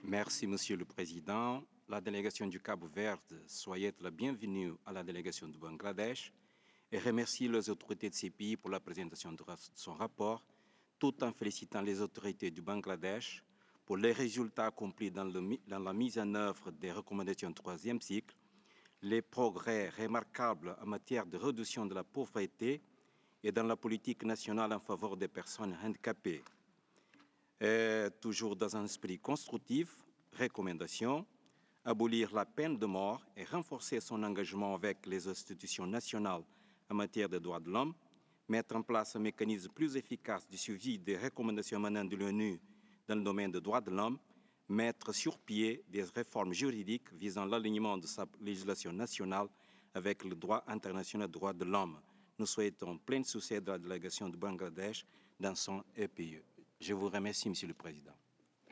Merci, Monsieur le Président. La délégation du Cap-Vert souhaite la bienvenue à la délégation du Bangladesh et remercie les autorités de ces pays pour la présentation de son rapport, tout en félicitant les autorités du Bangladesh pour les résultats accomplis dans la mise en œuvre des recommandations du troisième cycle, les progrès remarquables en matière de réduction de la pauvreté et dans la politique nationale en faveur des personnes handicapées. Toujours dans un esprit constructif, recommandation, abolir la peine de mort et renforcer son engagement avec les institutions nationales en matière de droits de l'homme, mettre en place un mécanisme plus efficace de suivi des recommandations émanant de l'ONU dans le domaine des droits de l'homme, mettre sur pied des réformes juridiques visant l'alignement de sa législation nationale avec le droit international des droits de l'homme. Nous souhaitons plein succès de la délégation du Bangladesh dans son EPE. Je vous remercie, Monsieur le Président.